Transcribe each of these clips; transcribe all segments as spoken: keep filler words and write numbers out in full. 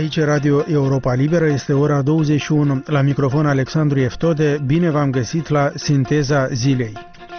Aici Radio Europa Liberă, este ora douăzeci și unu. La microfon Alexandru Eftode, bine v-am găsit la Sinteza Zilei.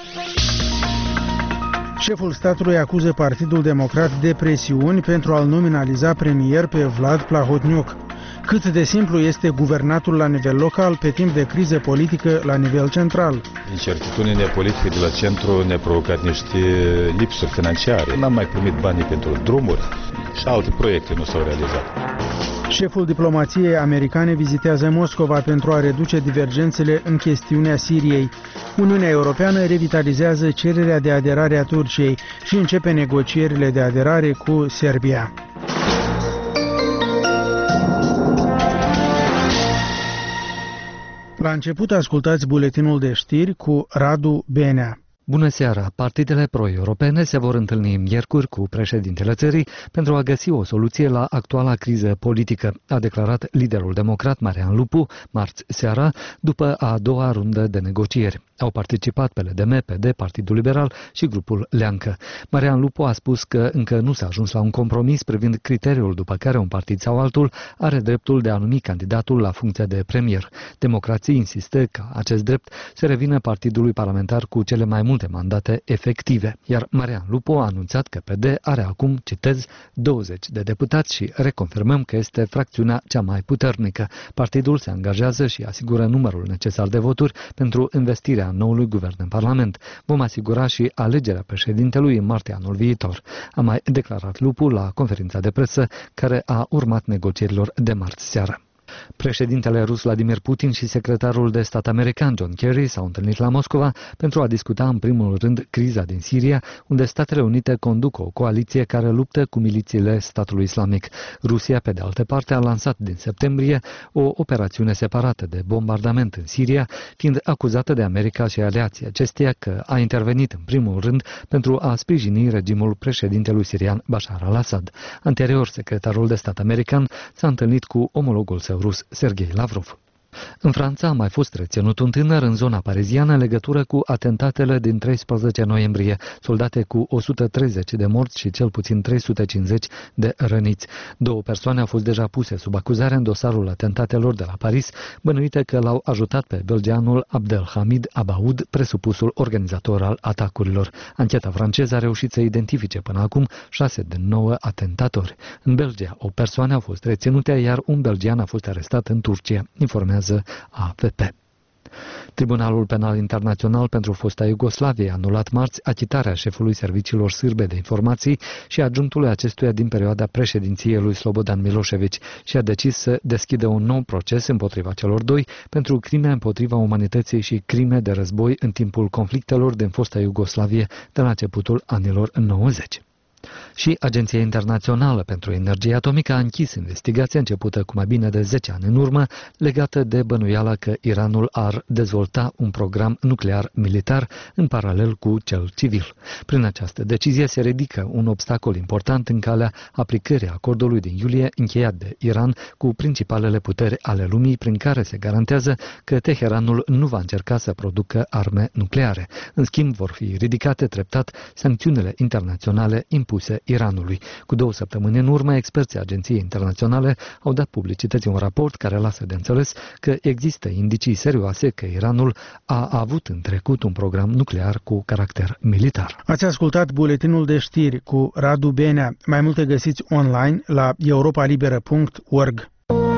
Șeful statului acuză Partidul Democrat de presiuni pentru a-l nominaliza premier pe Vlad Plahotniuc. Cât de simplu este guvernatul la nivel local pe timp de criză politică la nivel central. Incertitudinea politică de la centru ne-a provocat niște lipsuri financiare. N-am mai primit banii pentru drumuri și alte proiecte nu s-au realizat. Șeful diplomației americane vizitează Moscova pentru a reduce divergențele în chestiunea Siriei. Uniunea Europeană revitalizează cererea de aderare a Turciei și începe negocierile de aderare cu Serbia. La început ascultați buletinul de știri cu Radu Benea. Bună seara! Partidele pro-europene se vor întâlni miercuri cu președintele țării pentru a găsi o soluție la actuala criză politică, a declarat liderul democrat Marian Lupu marți seara, după a doua rundă de negocieri. Au participat P L D M, P D, Partidul Liberal și grupul Leancă. Marian Lupu a spus că încă nu s-a ajuns la un compromis privind criteriul după care un partid sau altul are dreptul de a numi candidatul la funcția de premier. Democrații insistă ca acest drept se revină partidului parlamentar cu cele mai multe mandate efective, iar Marian Lupu a anunțat că P D are acum, citez, douăzeci de deputați și reconfirmăm că este fracțiunea cea mai puternică. Partidul se angajează și asigură numărul necesar de voturi pentru investirea noului guvern în Parlament. Vom asigura și alegerea președintelui în martie anul viitor, a mai declarat Lupu la conferința de presă care a urmat negocierilor de marți seară. Președintele rus Vladimir Putin și secretarul de stat american John Kerry s-au întâlnit la Moscova pentru a discuta în primul rând criza din Siria, unde Statele Unite conduc o coaliție care luptă cu milițiile statului islamic. Rusia, pe de altă parte, a lansat din septembrie o operațiune separată de bombardament în Siria, fiind acuzată de America și aliații acesteia că a intervenit în primul rând pentru a sprijini regimul președintelui sirian Bashar al-Assad. Anterior, secretarul de stat american s-a întâlnit cu omologul său rus Sergei Lavrov. În Franța a mai fost reținut un tânăr în zona pariziană în legătură cu atentatele din treisprezece noiembrie, soldate cu o sută treizeci de morți și cel puțin trei sute cincizeci de răniți. Două persoane au fost deja puse sub acuzare în dosarul atentatelor de la Paris, bănuite că l-au ajutat pe belgianul Abdelhamid Abaoud, presupusul organizator al atacurilor. Ancheta franceză a reușit să identifice până acum șase din nouă atentatori. În Belgia, o persoană a fost reținută, iar un belgian a fost arestat în Turcia, informează A F P. Tribunalul Penal Internațional pentru fosta Iugoslavie a anulat marți achitarea șefului serviciilor sârbe de informații și adjunctului acestuia din perioada președinției lui Slobodan Milošević și a decis să deschidă un nou proces împotriva celor doi pentru crime împotriva umanității și crime de război în timpul conflictelor din fosta Iugoslavie de la începutul anilor nouăzeci. Și Agenția Internațională pentru Energie Atomică a închis investigația începută cu mai bine de zece ani în urmă, legată de bănuiala că Iranul ar dezvolta un program nuclear militar în paralel cu cel civil. Prin această decizie se ridică un obstacol important în calea aplicării acordului din iulie încheiat de Iran cu principalele puteri ale lumii, prin care se garantează că Teheranul nu va încerca să producă arme nucleare. În schimb, vor fi ridicate treptat sancțiunile internaționale impuse Iranului. Cu două săptămâni în urmă, experții Agenției Internaționale au dat publicității un raport care lasă de înțeles că există indicii serioase că Iranul a avut în trecut un program nuclear cu caracter militar. Ați ascultat buletinul de știri cu Radu Benea. Mai multe găsiți online la europa liberă punct org.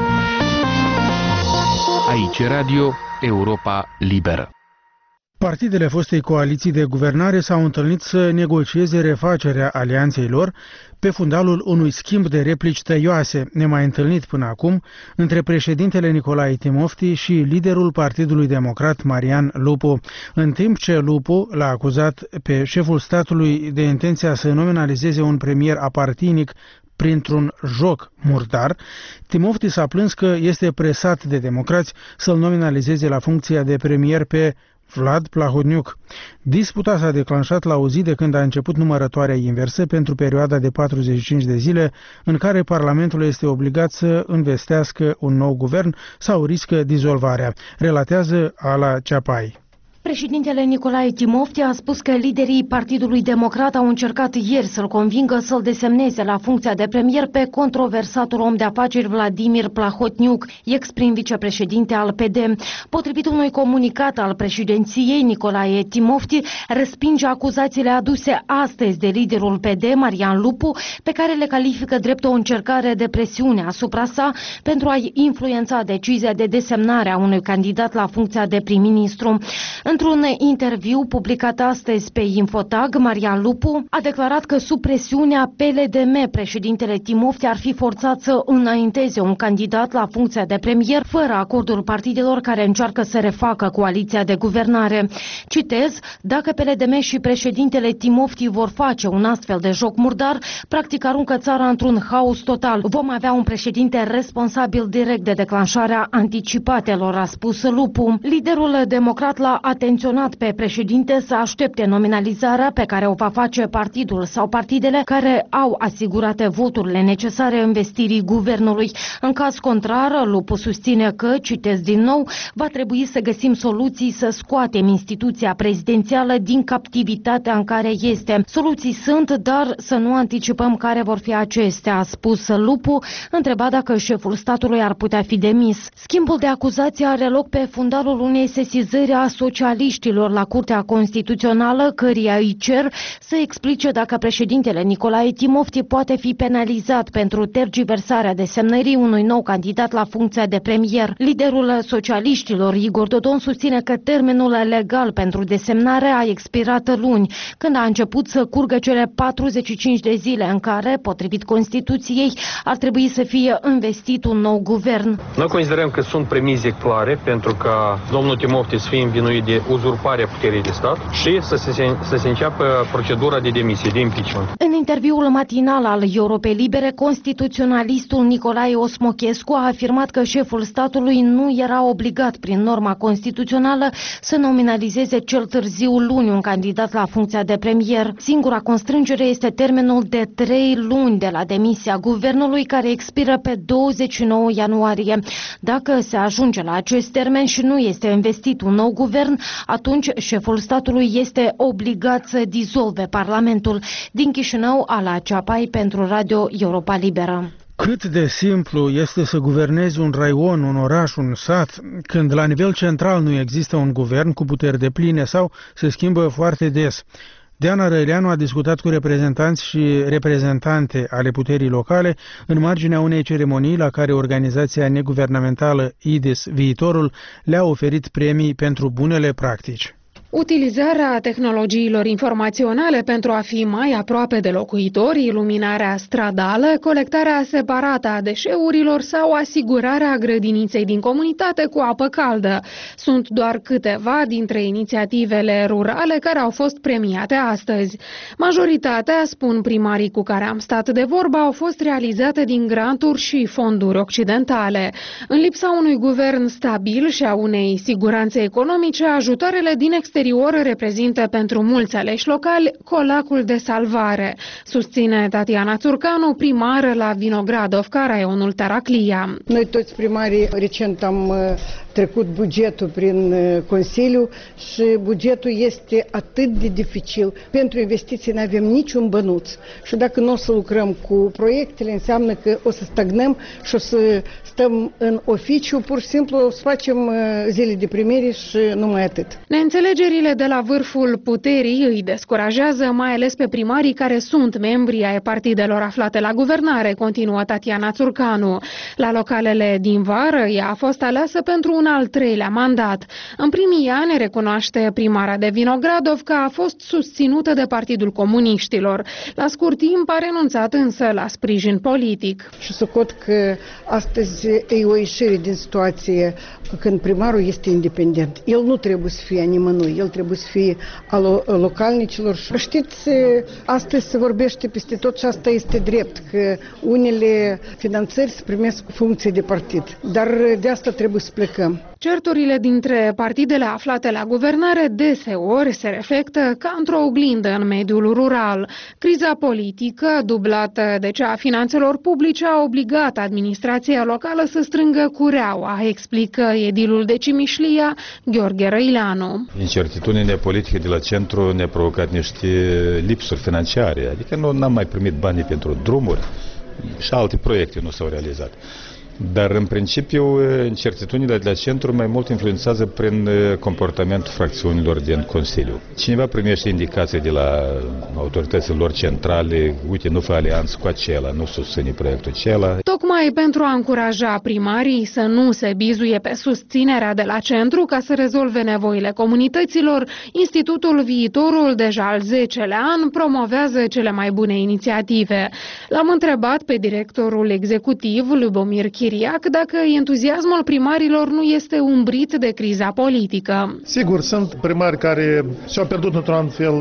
Aici Radio Europa Liberă. Partidele fostei coaliții de guvernare s-au întâlnit să negocieze refacerea alianței lor pe fundalul unui schimb de replici tăioase, nemai întâlnit până acum, între președintele Nicolae Timofti și liderul Partidului Democrat Marian Lupu. În timp ce Lupu l-a acuzat pe șeful statului de intenția să nominalizeze un premier apartinic printr-un joc murdar, Timofti s-a plâns că este presat de democrați să-l nominalizeze la funcția de premier pe Vlad Plahotniuc. Disputa s-a declanșat la o zi de când a început numărătoarea inversă pentru perioada de patruzeci și cinci de zile în care Parlamentul este obligat să învestească un nou guvern sau riscă dizolvarea, relatează Ala Ceapai. Președintele Nicolae Timofti a spus că liderii Partidului Democrat au încercat ieri să-l convingă să-l desemneze la funcția de premier pe controversatul om de afaceri Vladimir Plahotniuc, ex-prim vicepreședinte al P D. Potrivit unui comunicat al președinției, Nicolae Timofti respinge acuzațiile aduse astăzi de liderul P D, Marian Lupu, pe care le califică drept o încercare de presiune asupra sa pentru a-i influența decizia de desemnare a unui candidat la funcția de prim-ministru. Într-un interviu publicat astăzi pe Infotag, Marian Lupu a declarat că sub presiunea P L D M, președintele Timofti ar fi forțat să înainteze un candidat la funcția de premier fără acordul partidelor care încearcă să refacă coaliția de guvernare. Citez, dacă P L D M și președintele Timofti vor face un astfel de joc murdar, practic aruncă țara într-un haos total. Vom avea un președinte responsabil direct de declanșarea anticipatelor, a spus Lupu. Liderul democrat l-a atenționat pe președinte să aștepte nominalizarea pe care o va face partidul sau partidele care au asigurate voturile necesare investirii guvernului. În caz contrar, Lupu susține că, citez din nou, va trebui să găsim soluții să scoatem instituția prezidențială din captivitatea în care este. Soluții sunt, dar să nu anticipăm care vor fi acestea, a spus Lupu, întrebat dacă șeful statului ar putea fi demis. Schimbul de acuzații are loc pe fundalul unei sesizări a socialiștilor la Curtea Constituțională, căreia îi cer să explice dacă președintele Nicolae Timofti poate fi penalizat pentru tergiversarea desemnării unui nou candidat la funcția de premier. Liderul socialiștilor, Igor Dodon, susține că termenul legal pentru desemnare a expirat luni, când a început să curgă cele patruzeci și cinci de zile în care, potrivit Constituției, ar trebui să fie investit un nou guvern. Noi considerăm că sunt premize clare pentru ca domnul Timofti să fie învinuit de uzurparea puterii de stat și să se, să se înceapă procedura de demisie, de impeachment. În interviul matinal al Europei Libere, constituționalistul Nicolae Osmochescu a afirmat că șeful statului nu era obligat prin norma constituțională să nominalizeze cel târziu luni un candidat la funcția de premier. Singura constrângere este termenul de trei luni de la demisia guvernului, care expiră pe douăzeci și nouă ianuarie. Dacă se ajunge la acest termen și nu este investit un nou guvern, atunci șeful statului este obligat să dizolve Parlamentul. Din Chișinău, Ala Ceapai pentru Radio Europa Liberă. Cât de simplu este să guvernezi un raion, un oraș, un sat, când la nivel central nu există un guvern cu puteri depline sau se schimbă foarte des. Diana Răileanu a discutat cu reprezentanți și reprezentante ale puterii locale în marginea unei ceremonii la care organizația neguvernamentală I D E S Viitorul le-a oferit premii pentru bunele practici. Utilizarea tehnologiilor informaționale pentru a fi mai aproape de locuitori, iluminarea stradală, colectarea separată a deșeurilor sau asigurarea grădiniței din comunitate cu apă caldă sunt doar câteva dintre inițiativele rurale care au fost premiate astăzi. Majoritatea, spun primarii cu care am stat de vorbă, au fost realizate din granturi și fonduri occidentale. În lipsa unui guvern stabil și a unei siguranțe economice, ajutoarele din exterior reprezintă pentru mulți aleși locali colacul de salvare, susține Tatiana Țurcanu, primară la Vinogradovca, raionul Taraclia. Noi toți primarii recent am trecut bugetul prin Consiliu și bugetul este atât de dificil. Pentru investiții nu avem niciun bănuț și dacă nu o să lucrăm cu proiectele, înseamnă că o să stagnăm și o să stăm în oficiu, pur și simplu o să facem zile de primire și numai atât. Neînțelegerile de la vârful puterii îi descurajează mai ales pe primarii care sunt membri ai partidelor aflate la guvernare, continuă Tatiana Țurcanu. La localele din vară, ea a fost aleasă pentru un al treilea mandat. În primii ani, recunoaște primara de Vinogradovca, a fost susținută de Partidul Comuniștilor. La scurt timp a renunțat însă la sprijin politic. Și socot că astăzi e o ieșire din situație când primarul este independent. El nu trebuie să fie a nimănui, el trebuie să fie al localnicilor. Știți, astăzi se vorbește peste tot și asta este drept, că unele finanțări se primesc funcție de partid. Dar de asta trebuie să plecăm. Ucraina. Certurile dintre partidele aflate la guvernare deseori se reflectă ca într-o oglindă în mediul rural. Criza politică, dublată de cea a finanțelor publice, a obligat administrația locală să strângă cureaua, explică edilul de Cimișlia, Gheorghe Răileanu. Incertitudinea politică de la centru ne-a provocat niște lipsuri financiare, adică nu n-am mai primit banii pentru drumuri și alte proiecte nu s-au realizat. Dar, în principiu, incertitudinile de la centru mai mult influențează prin comportamentul fracțiunilor din Consiliu. Cineva primește indicații de la autoritățile lor centrale, uite, nu fă alianță cu acela, nu susține proiectul acela. Tocmai pentru a încuraja primarii să nu se bizuie pe susținerea de la centru ca să rezolve nevoile comunităților, Institutul Viitorul, deja al zecelea an, promovează cele mai bune inițiative. L-am întrebat pe directorul executiv, Lubomir Chiriac, dacă entuziasmul primarilor nu este umbrit de criza politică. Sigur, sunt primari care și-au pierdut într-un fel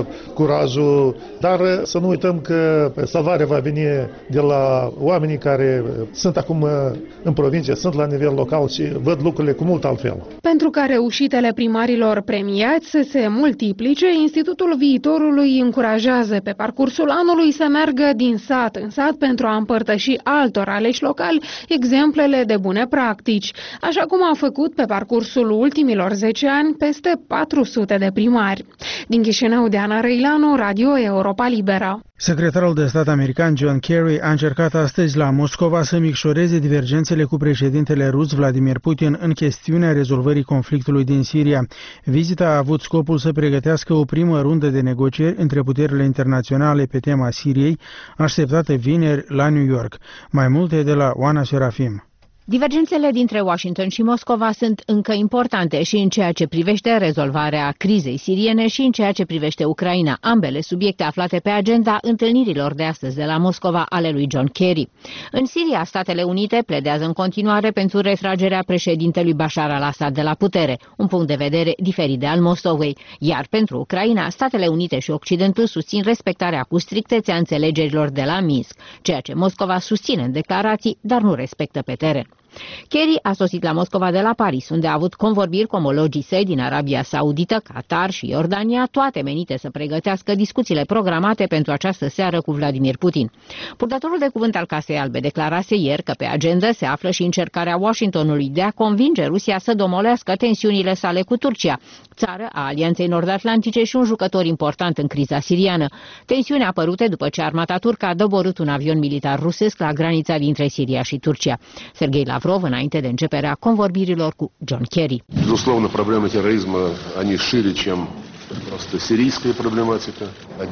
curajul, dar să nu uităm că salvarea va veni de la oamenii care sunt acum în provincie, sunt la nivel local și văd lucrurile cu mult altfel. Pentru ca reușitele primarilor premiați să se multiplice, Institutul Viitorului încurajează pe parcursul anului să meargă din sat în sat pentru a împărtăși altor aleși locali exemplele de bune practici, așa cum a făcut pe parcursul ultimilor zece ani peste patru sute de primari. Din Chișinău, Diana Răileanu, Radio Europa Liberă. Secretarul de stat american John Kerry a încercat astăzi la Moscova să micșoreze divergențele cu președintele rus Vladimir Putin în chestiunea rezolvării conflictului din Siria. Vizita a avut scopul să pregătească o primă rundă de negocieri între puterile internaționale pe tema Siriei, așteptată vineri la New York. Mai multe de la Oana Serafim. Divergențele dintre Washington și Moscova sunt încă importante și în ceea ce privește rezolvarea crizei siriene și în ceea ce privește Ucraina, ambele subiecte aflate pe agenda întâlnirilor de astăzi de la Moscova ale lui John Kerry. În Siria, Statele Unite pledează în continuare pentru retragerea președintelui Bashar al-Assad de la putere, un punct de vedere diferit de al Moscovei, iar pentru Ucraina, Statele Unite și Occidentul susțin respectarea cu strictețe a înțelegerilor de la Minsk, ceea ce Moscova susține în declarații, dar nu respectă pe teren. Kerry a sosit la Moscova de la Paris, unde a avut convorbiri cu omologii săi din Arabia Saudită, Qatar și Iordania, toate menite să pregătească discuțiile programate pentru această seară cu Vladimir Putin. Purtătorul de cuvânt al Casei Albe declarase ieri că pe agenda se află și încercarea Washingtonului de a convinge Rusia să domolească tensiunile sale cu Turcia, țară a Alianței Nord-Atlantice și un jucător important în criza siriană. Tensiuni apărute după ce armata turcă a doborât un avion militar rusesc la granița dintre Siria și Turcia. Sergei Lavrov, înainte de începerea convorbirilor cu John Kerry. Безусловно, проблема терроризма, они шире, чем просто сирийская проблематика.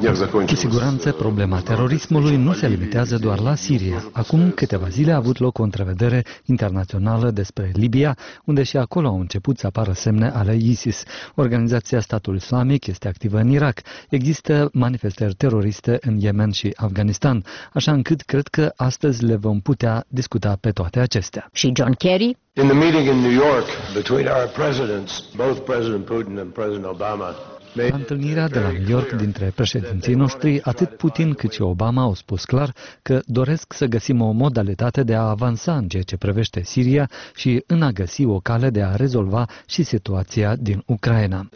Cu siguranță, problema terorismului nu se limitează doar la Siria. Acum câteva zile a avut loc o întrevedere internațională despre Libia, unde și acolo au început să apară semne ale ISIS. Organizația Statul Islamic este activă în Irak. Există manifestări teroriste în Yemen și Afganistan, așa încât cred că astăzi le vom putea discuta pe toate acestea. Și John Kerry? In the meeting in New York between our presidents, both President Putin and President Obama, la întâlnirea de la New York dintre președinții noștri, atât Putin cât și Obama au spus clar că doresc să găsim o modalitate de a avansa în ceea ce privește Siria și în a găsi o cale de a rezolva și situația din Ucraina.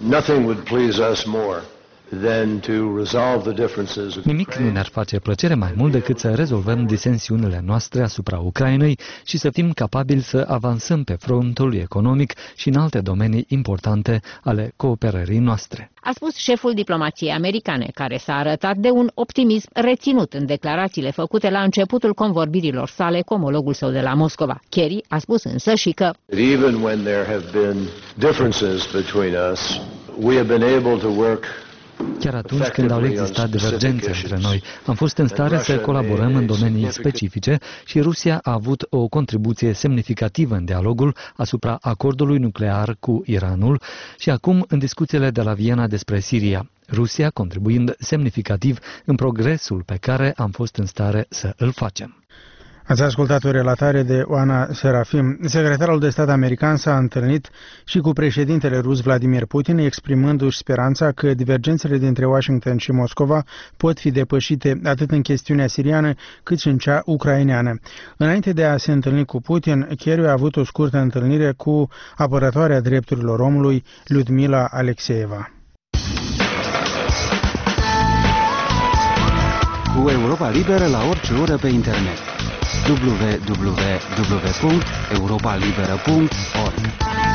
Nimic nu ne-ar face plăcere mai mult decât să rezolvăm disensiunile noastre asupra Ucrainei și să fim capabili să avansăm pe frontul economic și în alte domenii importante ale cooperării noastre. A spus șeful diplomației americane, care s-a arătat de un optimism reținut în declarațiile făcute la începutul convorbirilor sale cu omologul său de la Moscova. Kerry a spus însă și că even when there have been differences between us, we have been able to work. Chiar atunci când au existat divergențe între noi, am fost în stare să colaborăm în domenii specifice și Rusia a avut o contribuție semnificativă în dialogul asupra acordului nuclear cu Iranul și acum în discuțiile de la Viena despre Siria. Rusia contribuind semnificativ în progresul pe care am fost în stare să îl facem. Ați ascultat o relatare de Oana Serafim. Secretarul de stat american s-a întâlnit și cu președintele rus Vladimir Putin, exprimându-și speranța că divergențele dintre Washington și Moscova pot fi depășite atât în chestiunea siriană cât și în cea ucraineană. Înainte de a se întâlni cu Putin, Kerry a avut o scurtă întâlnire cu apărătoarea drepturilor omului, Lyudmila Alexeeva. Cu Europa Liberă la orice oră pe internet. w w w punct europa liberă punct org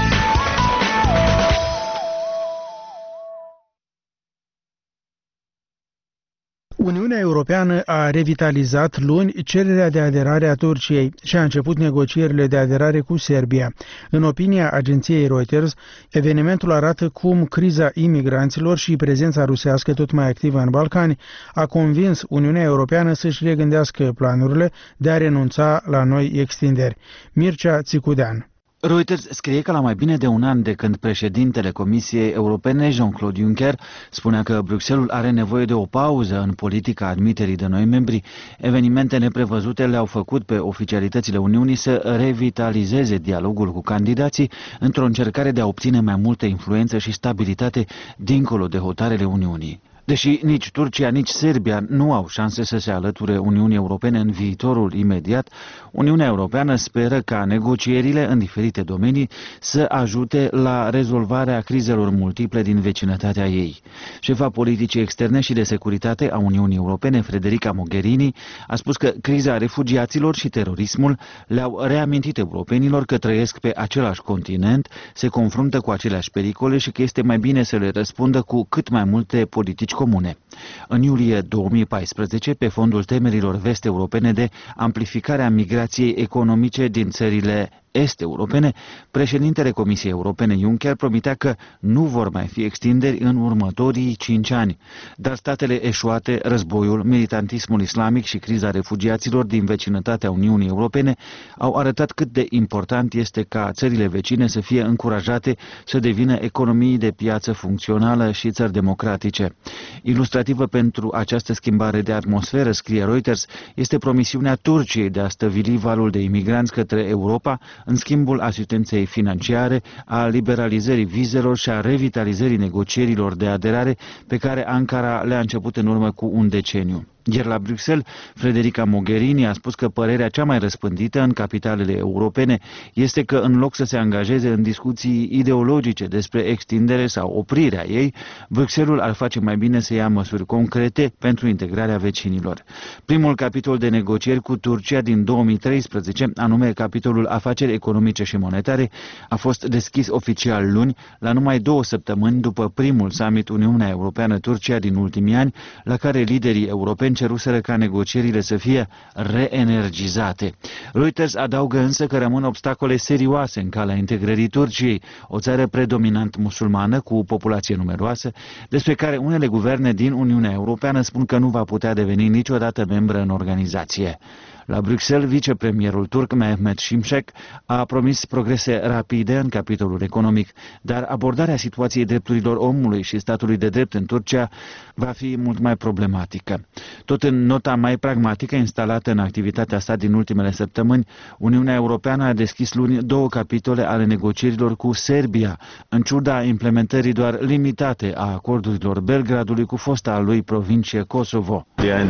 Uniunea Europeană a revitalizat luni cererea de aderare a Turciei și a început negocierile de aderare cu Serbia. În opinia agenției Reuters, evenimentul arată cum criza imigranților și prezența rusească tot mai activă în Balcani a convins Uniunea Europeană să-și regândească planurile de a renunța la noi extinderi. Mircea Țicudean. Reuters scrie că la mai bine de un an de când președintele Comisiei Europene, Jean-Claude Juncker, spunea că Bruxelles are nevoie de o pauză în politica admiterii de noi membri, evenimente neprevăzute le-au făcut pe oficialitățile Uniunii să revitalizeze dialogul cu candidații într-o încercare de a obține mai multă influență și stabilitate dincolo de hotarele Uniunii. Deși nici Turcia, nici Serbia nu au șanse să se alăture Uniunii Europene în viitorul imediat, Uniunea Europeană speră ca negocierile în diferite domenii să ajute la rezolvarea crizelor multiple din vecinătatea ei. Șefa politicii externe și de securitate a Uniunii Europene, Federica Mogherini, a spus că criza refugiaților și terorismul le-au reamintit europenilor că trăiesc pe același continent, se confruntă cu aceleași pericole și că este mai bine să le răspundă cu cât mai multe politici comune. În iulie două mii paisprezece, pe fondul temerilor vest-europene de amplificare a migrației economice din țările est-europene, președintele Comisiei Europene Juncker promitea că nu vor mai fi extinderi în următorii cinci ani. Dar statele eșuate, războiul, militantismul islamic și criza refugiaților din vecinătatea Uniunii Europene au arătat cât de important este ca țările vecine să fie încurajate să devină economii de piață funcțională și țări democratice. Ilustrativă pentru această schimbare de atmosferă, scrie Reuters, este promisiunea Turciei de a stăvili valul de imigranți către Europa în schimbul asistenței financiare, a liberalizării vizelor și a revitalizării negocierilor de aderare pe care Ankara le-a început în urmă cu un deceniu. Ieri la Bruxelles, Federica Mogherini a spus că părerea cea mai răspândită în capitalele europene este că în loc să se angajeze în discuții ideologice despre extindere sau oprirea ei, Bruxelles ar face mai bine să ia măsuri concrete pentru integrarea vecinilor. Primul capitol de negocieri cu Turcia din două mii treisprezece, anume capitolul afaceri economice și monetare, a fost deschis oficial luni, la numai două săptămâni după primul summit Uniunea Europeană-Turcia din ultimii ani, la care liderii europeni ceruseră ca negocierile să fie reenergizate. Reuters adaugă însă că rămân obstacole serioase în calea integrării Turciei, o țară predominant musulmană cu populație numeroasă, despre care unele guverne din Uniunea Europeană spun că nu va putea deveni niciodată membră în organizație. La Bruxelles, vicepremierul turc Mehmet Şimşek a promis progrese rapide în capitolul economic, dar abordarea situației drepturilor omului și statului de drept în Turcia va fi mult mai problematică. Tot în nota mai pragmatică instalată în activitatea sa din ultimele săptămâni, Uniunea Europeană a deschis luni două capitole ale negocierilor cu Serbia, în ciuda implementării doar limitate a acordurilor Belgradului cu fosta lui provincie Kosovo.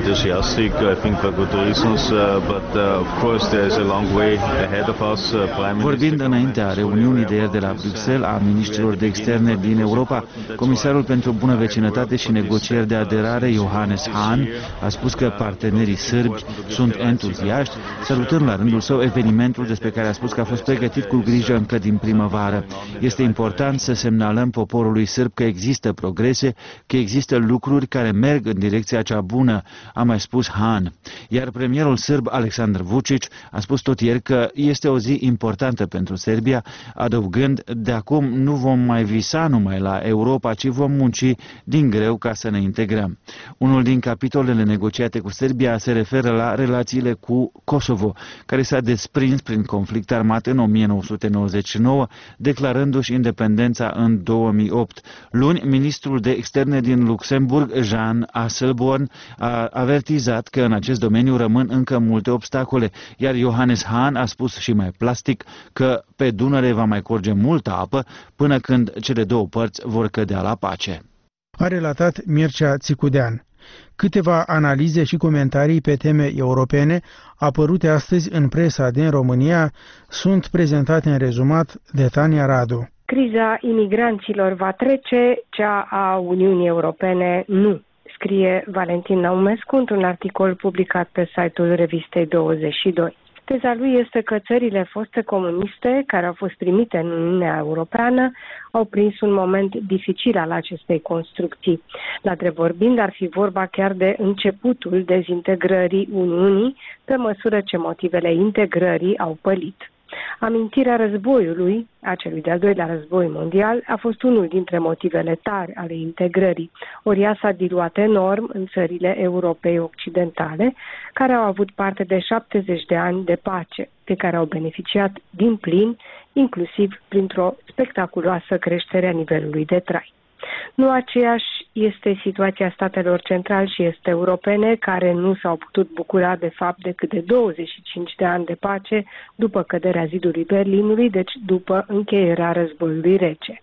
Vorbind înaintea reuniunii de ieri de la Bruxelles a miniștrilor de externe din Europa, comisarul pentru bună vecinătate și negocieri de aderare, Johannes Hahn, a spus că partenerii sârbi sunt entuziaști, salutând la rândul său evenimentul despre care a spus că a fost pregătit cu grijă încă din primăvară. Este important să semnalăm poporului sârb că există progrese, că există lucruri care merg în direcția cea bună, a mai spus Hahn. Iar premierul sârb Aleksandar Vučić a spus tot ieri că este o zi importantă pentru Serbia, adăugând: de acum nu vom mai visa numai la Europa, ci vom munci din greu ca să ne integrăm. Unul din capitolele negociate cu Serbia se referă la relațiile cu Kosovo, care s-a desprins prin conflict armat în o mie nouă sute nouăzeci și nouă, declarându-și independența în două mii opt. Luni, ministrul de externe din Luxemburg, Jean Asselborn, a avertizat că în acest domeniu rămân încă multe obstacole, iar Johannes Hahn a spus și mai plastic că pe Dunăre va mai curge multă apă până când cele două părți vor cădea la pace. A relatat Mircea Țicudean. Câteva analize și comentarii pe teme europene apărute astăzi în presa din România sunt prezentate în rezumat de Tania Radu. Criza imigranților va trece, cea a Uniunii Europene nu, scrie Valentin Naumescu într-un articol publicat pe site-ul revistei douăzeci și doi. Teza lui este că țările foste comuniste, care au fost primite în Uniunea Europeană, au prins un moment dificil al acestei construcții. La drept vorbind, ar fi vorba chiar de începutul dezintegrării Uniunii, pe măsură ce motivele integrării au pălit. Amintirea războiului, a celui de-al doilea război mondial, a fost unul dintre motivele tari ale integrării, ori ea s-a diluat enorm în țările Europei Occidentale, care au avut parte de șaptezeci de ani de pace, pe care au beneficiat din plin, inclusiv printr-o spectaculoasă creștere a nivelului de trai. Nu aceeași este situația statelor central și este europene, care nu s-au putut bucura de fapt decât de douăzeci și cinci de ani de pace după căderea zidului Berlinului, deci după încheierea războiului rece.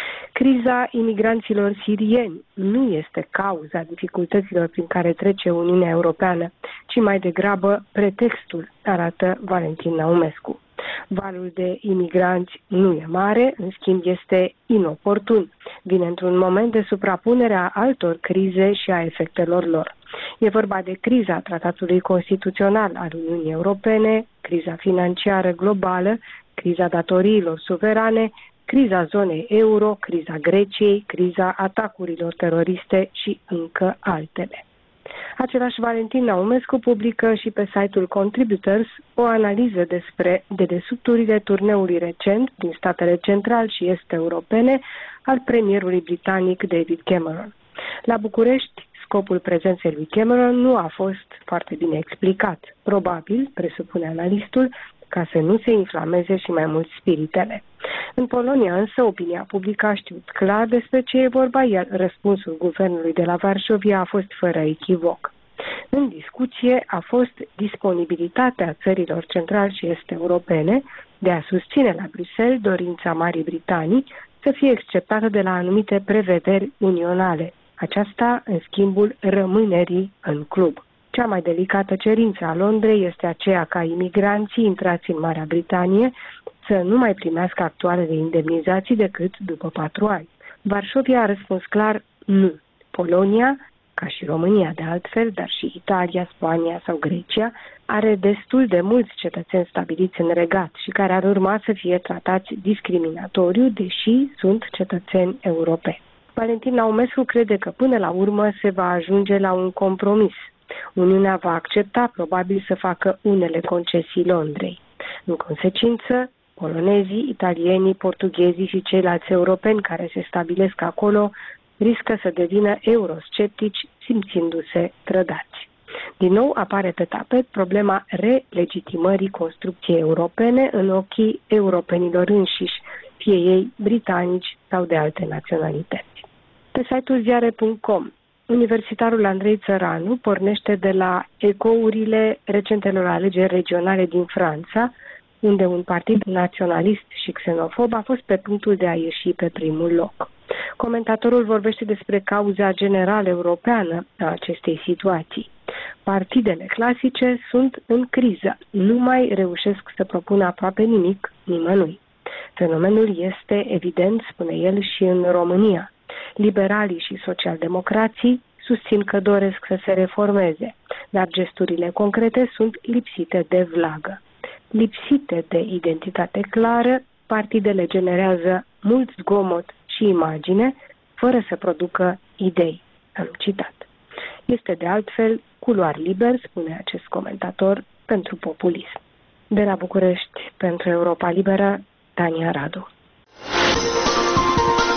Criza imigranților sirieni nu este cauza dificultăților prin care trece Uniunea Europeană, ci mai degrabă pretextul, arată Valentin Naumescu. Valul de imigranți nu e mare, în schimb este inoportun. Vine într-un moment de suprapunere a altor crize și a efectelor lor. E vorba de criza Tratatului Constituțional al Uniunii Europene, criza financiară globală, criza datoriilor suverane, criza zonei euro, criza Greciei, criza atacurilor teroriste și încă altele. Același Valentin Naumescu publică și pe site-ul Contributors o analiză despre dedesubturile turneului recent din statele central și est europene al premierului britanic David Cameron. La București, scopul prezenței lui Cameron nu a fost foarte bine explicat. Probabil, presupune analistul, ca să nu se inflameze și mai mult spiritele. În Polonia însă opinia publică a știut clar despre ce e vorba, iar răspunsul guvernului de la Varșovia a fost fără echivoc. În discuție a fost disponibilitatea țărilor central și est europene de a susține la Bruxelles dorința Marii Britanii să fie exceptată de la anumite prevederi unionale, aceasta în schimbul rămânerii în club. Cea mai delicată cerință a Londrei este aceea ca imigranții intrați în Marea Britanie să nu mai primească actualele indemnizații decât după patru ani. Varșovia a răspuns clar nu. Polonia, ca și România de altfel, dar și Italia, Spania sau Grecia, are destul de mulți cetățeni stabiliți în regat și care ar urma să fie tratați discriminatoriu, deși sunt cetățeni europeni. Valentin Naumescu crede că până la urmă se va ajunge la un compromis. Uniunea va accepta probabil să facă unele concesii Londrei. În consecință, polonezii, italienii, portughezii și ceilalți europeni care se stabilesc acolo riscă să devină eurosceptici, simțindu-se trădați. Din nou apare pe tapet problema relegitimării construcției europene în ochii europenilor înșiși, fie ei britanici sau de alte naționalități. Pe site-ul ziare punct com, universitarul Andrei Țăranu pornește de la ecourile recentelor alegeri regionale din Franța, unde un partid naționalist și xenofob a fost pe punctul de a ieși pe primul loc. Comentatorul vorbește despre cauza generală europeană a acestei situații. Partidele clasice sunt în criză, nu mai reușesc să propună aproape nimic nimănui. Fenomenul este evident, spune el, și în România. Liberalii și socialdemocrații susțin că doresc să se reformeze, dar gesturile concrete sunt lipsite de vlagă. Lipsite de identitate clară, partidele generează mult zgomot și imagine, fără să producă idei. Am citat. Este de altfel culoar liber, spune acest comentator, pentru populism. De la București, pentru Europa Liberă, Tania Radu.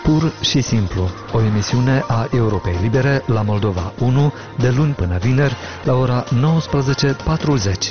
Pur și simplu, o emisiune a Europei Libere la Moldova unu, de luni până vineri, la ora nouăsprezece patruzeci.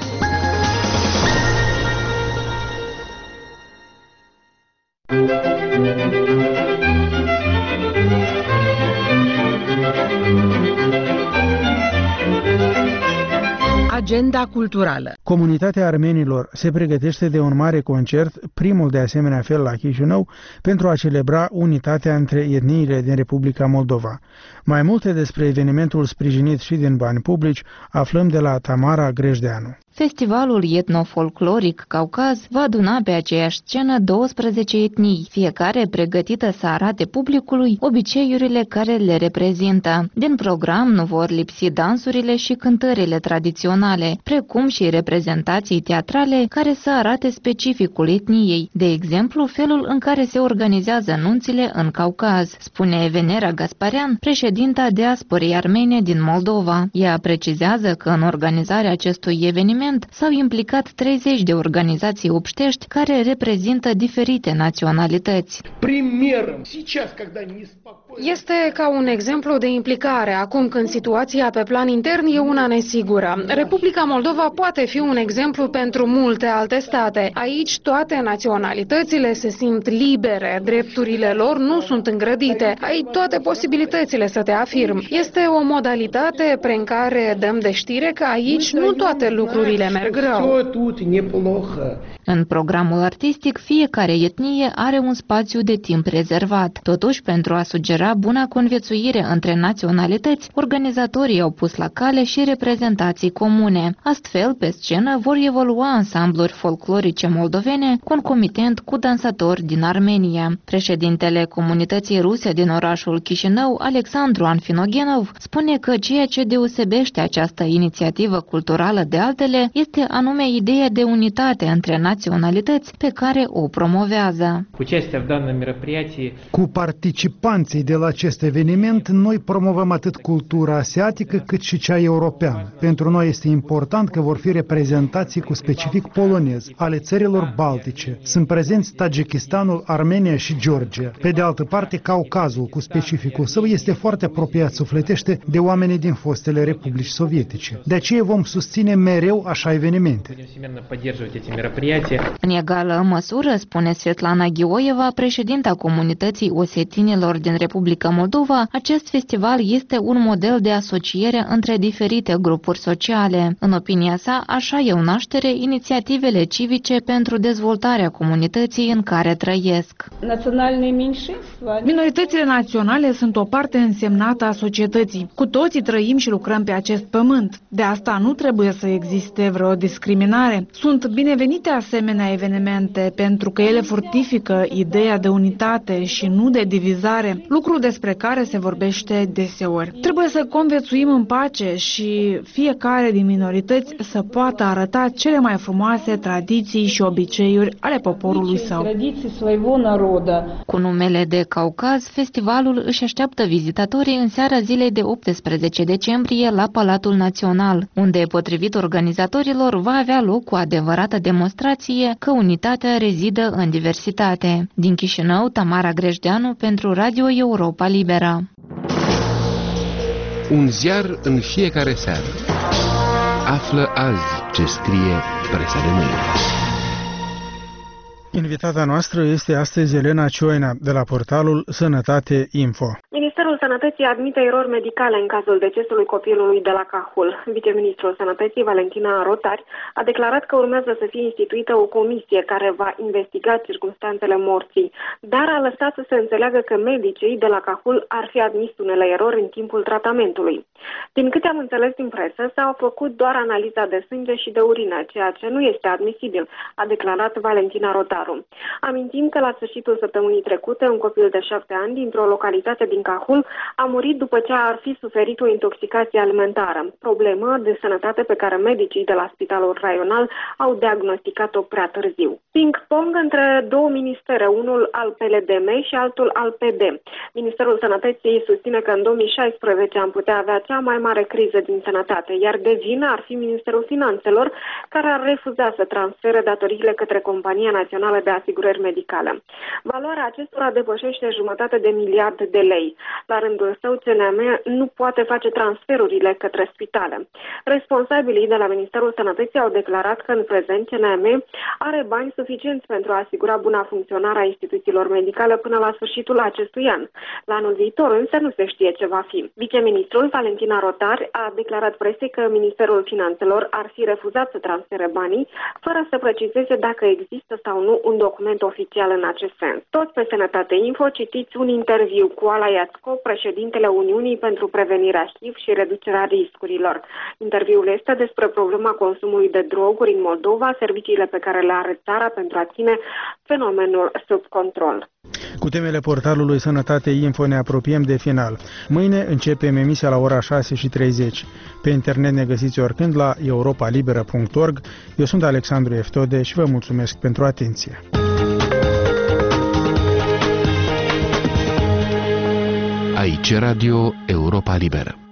Agenda culturală. Comunitatea armenilor se pregătește de un mare concert, primul de asemenea fel la Chișinău, pentru a celebra unitatea între etniile din Republica Moldova. Mai multe despre evenimentul sprijinit și din bani publici aflăm de la Tamara Grejdeanu. Festivalul etnofolcloric Caucaz va aduna pe aceeași scenă douăsprezece etnii, fiecare pregătită să arate publicului obiceiurile care le reprezintă. Din program nu vor lipsi dansurile și cântările tradiționale, precum și reprezentații teatrale care să arate specificul etniei, de exemplu felul în care se organizează nunțile în Caucaz, spune Venera Gasparean, președinta diasporei armene din Moldova. Ea precizează că în organizarea acestui eveniment s-au implicat treizeci de organizații obștești care reprezintă diferite naționalități. Este ca un exemplu de implicare acum când situația pe plan intern e una nesigură. Republica Moldova poate fi un exemplu pentru multe alte state. Aici toate naționalitățile se simt libere, drepturile lor nu sunt îngrădite, ai toate posibilitățile să te afirmi. Este o modalitate prin care dăm de știre că aici nu toate lucrurile merg rău. În programul artistic, fiecare etnie are un spațiu de timp rezervat. Totuși, pentru a sugera buna conviețuire între naționalități, organizatorii au pus la cale și reprezentații comune. Astfel, pe scenă vor evolua ansambluri folclorice moldovene, concomitent cu dansatori din Armenia. Președintele comunității ruse din orașul Chișinău, Alexandru Anfinogenov, spune că ceea ce deosebește această inițiativă culturală de altele este anume ideea de unitate între naționalități pe care o promovează. Cu participanții de la acest eveniment, noi promovăm atât cultura asiatică cât și cea europeană. Pentru noi este important că vor fi reprezentații cu specific polonez ale țărilor baltice. Sunt prezenți Tajikistanul, Armenia și Georgia. Pe de altă parte, Caucazul, cu specificul său, este foarte apropiat sufletește de oamenii din fostele republici sovietice. De aceea vom susține mereu așa evenimente. În egală măsură, spune Svetlana Ghioieva, președinta comunității osetinilor din Republica Moldova, acest festival este un model de asociere între diferite grupuri sociale. În opinia sa, așa iau naștere inițiativele civice pentru dezvoltarea comunității în care trăiesc. Minoritățile naționale sunt o parte însemnată a societății. Cu toții trăim și lucrăm pe acest pământ. De asta nu trebuie să existe vreo discriminare. Sunt binevenite asemenea evenimente pentru că ele fortifică ideea de unitate și nu de divizare, lucru despre care se vorbește deseori. Trebuie să conviețuim în pace și fiecare din minorități să poată arăta cele mai frumoase tradiții și obiceiuri ale poporului său. Cu numele de Caucaz, festivalul își așteaptă vizitatorii în seara zilei de optsprezece decembrie la Palatul Național, unde, potrivit organizatorilor, va avea loc o adevărată demonstrație că unitatea rezidă în diversitate. Din Chișinău, Tamara Grejdeanu pentru Radio Europa Liberă. Un ziar în fiecare seară. Află azi ce scrie presa de mâine. Invitata noastră este astăzi Elena Cioina, de la portalul Sănătate Info. Ministerul Sănătății admite erori medicale în cazul decesului copilului de la Cahul. Viceministrul Sănătății, Valentina Rotari, a declarat că urmează să fie instituită o comisie care va investiga circumstanțele morții, dar a lăsat să se înțeleagă că medicii de la Cahul ar fi admis unele erori în timpul tratamentului. Din câte am înțeles din presă, s-au făcut doar analiza de sânge și de urină, ceea ce nu este admisibil, a declarat Valentina Rotaru. Amintim că la sfârșitul săptămânii trecute, un copil de șapte ani dintr-o localitate din Cahul Dânsul a murit după ce ar fi suferit o intoxicație alimentară, problemă de sănătate pe care medicii de la Spitalul Raional au diagnosticat-o prea târziu. Ping-pong între două ministere, unul al P L D M și altul al P D. Ministerul Sănătății susține că în două mii șaisprezece am putea avea cea mai mare criză din sănătate, iar de vină ar fi Ministerul Finanțelor, care ar refuza să transfere datoriile către Compania Națională de Asigurări Medicale. Valoarea acestora depășește jumătate de miliard de lei. La rândul său, C N M nu poate face transferurile către spitale. Responsabilii de la Ministerul Sănătății au declarat că în prezent C N M are bani suficienți pentru a asigura buna funcționare a instituțiilor medicale până la sfârșitul acestui an. La anul viitor însă nu se știe ce va fi. Viceministrul Valentina Rotari a declarat presei că Ministerul Finanțelor ar fi refuzat să transfere banii, fără să precizeze dacă există sau nu un document oficial în acest sens. Tot pe Sănătate Info citiți un interviu cu Ala Iațco, președintele Uniunii pentru Prevenirea H I V și Reducerea Riscurilor. Interviul este despre problema consumului de droguri în Moldova, serviciile pe care le are țara pentru a ține fenomenul sub control. Cu temele portalului Sănătate Info ne apropiem de final. Mâine începem emisia la ora șase și treizeci. Pe internet ne găsiți oricând la europa liberă punct org. Eu sunt Alexandru Eftode și vă mulțumesc pentru atenție. Aici Radio Europa Liberă.